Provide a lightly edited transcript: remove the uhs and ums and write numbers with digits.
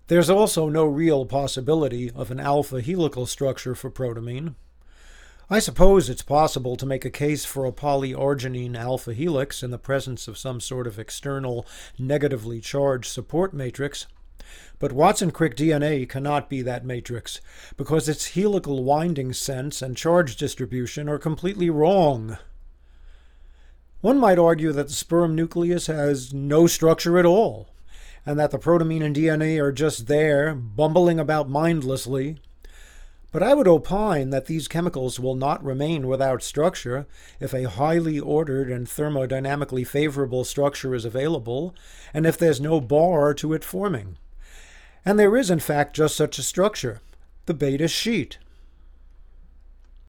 There's also no real possibility of an alpha helical structure for protamine. I suppose it's possible to make a case for a polyarginine alpha helix in the presence of some sort of external negatively charged support matrix, but Watson-Crick DNA cannot be that matrix because its helical winding sense and charge distribution are completely wrong. One might argue that the sperm nucleus has no structure at all, and that the protamine and DNA are just there, bumbling about mindlessly. But I would opine that these chemicals will not remain without structure if a highly ordered and thermodynamically favorable structure is available, and if there's no bar to it forming. And there is, in fact, just such a structure, the beta sheet.